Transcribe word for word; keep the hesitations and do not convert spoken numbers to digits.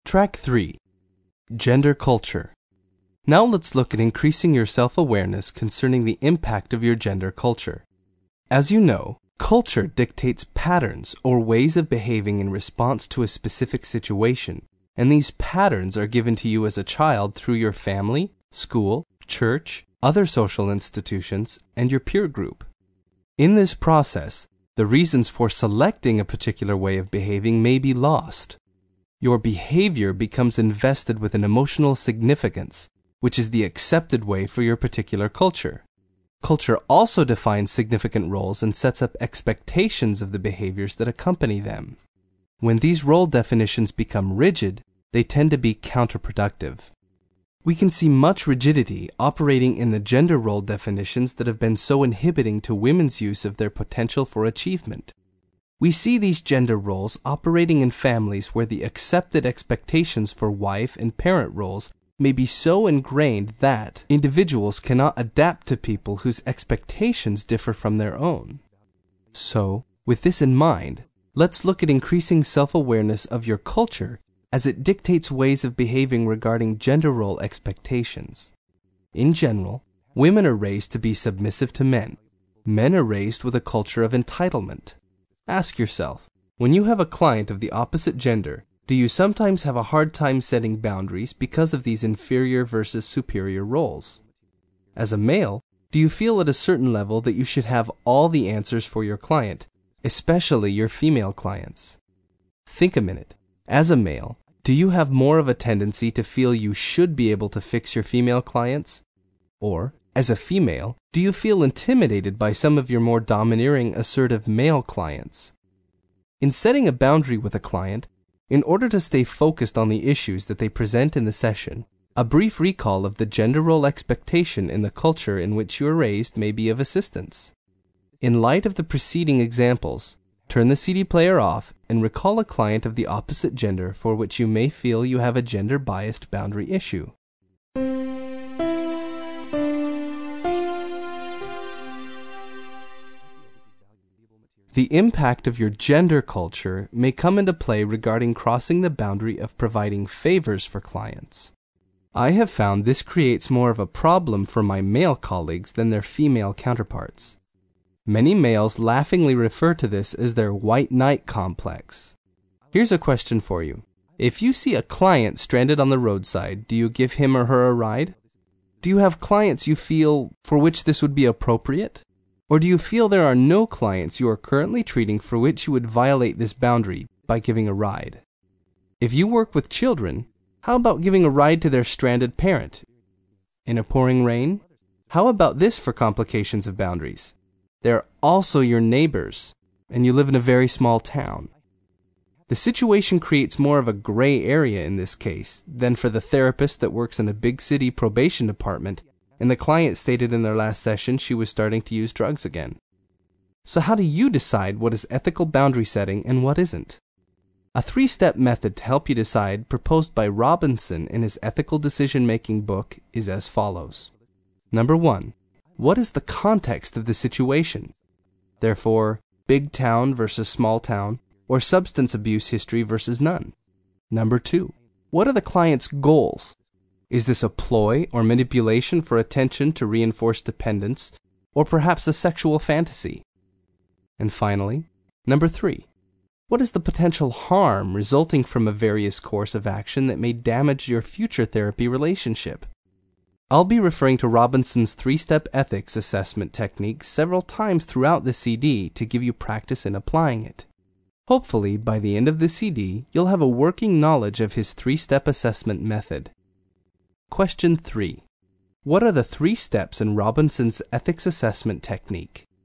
Track three. Gender Culture. Now let's look at increasing your self-awareness concerning the impact of your gender culture. As you know, culture dictates patterns or ways of behaving in response to a specific situation, and these patterns are given to you as a child through your family, school, church, other social institutions, and your peer group. In this process, the reasons for selecting a particular way of behaving may be lost. Your behavior becomes invested with an emotional significance, which is the accepted way for your particular culture. Culture also defines significant roles and sets up expectations of the behaviors that accompany them. When these role definitions become rigid, they tend to be counterproductive. We can see much rigidity operating in the gender role definitions that have been so inhibiting to women's use of their potential for achievement. We see these gender roles operating in families where the accepted expectations for wife and parent roles may be so ingrained that individuals cannot adapt to people whose expectations differ from their own. So, with this in mind, let's look at increasing self-awareness of your culture as it dictates ways of behaving regarding gender role expectations. In general, women are raised to be submissive to men. Men are raised with a culture of entitlement. Ask yourself, when you have a client of the opposite gender, do you sometimes have a hard time setting boundaries because of these inferior versus superior roles? As a male, do you feel at a certain level that you should have all the answers for your client, especially your female clients? Think a minute. As a male, do you have more of a tendency to feel you should be able to fix your female clients? Or, as a female, do you feel intimidated by some of your more domineering, assertive male clients? In setting a boundary with a client, in order to stay focused on the issues that they present in the session, a brief recall of the gender role expectation in the culture in which you are raised may be of assistance. In light of the preceding examples, turn the C D player off and recall a client of the opposite gender for which you may feel you have a gender-biased boundary issue. The impact of your gender culture may come into play regarding crossing the boundary of providing favors for clients. I have found this creates more of a problem for my male colleagues than their female counterparts. Many males laughingly refer to this as their white knight complex. Here's a question for you. If you see a client stranded on the roadside, do you give him or her a ride? Do you have clients you feel for which this would be appropriate? Or do you feel there are no clients you are currently treating for which you would violate this boundary by giving a ride? If you work with children, how about giving a ride to their stranded parent? In a pouring rain? How about this for complications of boundaries? They're also your neighbors, and you live in a very small town. The situation creates more of a gray area in this case than for the therapist that works in a big city probation department and the client stated in their last session she was starting to use drugs again. So how do you decide what is ethical boundary setting and what isn't? A three-step method to help you decide, proposed by Robinson in his Ethical Decision-Making book, is as follows. Number one, what is the context of the situation? Therefore, big town versus small town, or substance abuse history versus none. Number two, what are the client's goals? Is this a ploy or manipulation for attention to reinforce dependence, or perhaps a sexual fantasy? And finally, number three, what is the potential harm resulting from a various course of action that may damage your future therapy relationship? I'll be referring to Robinson's three-step ethics assessment technique several times throughout the C D to give you practice in applying it. Hopefully, by the end of the C D, you'll have a working knowledge of his three-step assessment method. Question three. What are the three steps in Robinson's ethics assessment technique?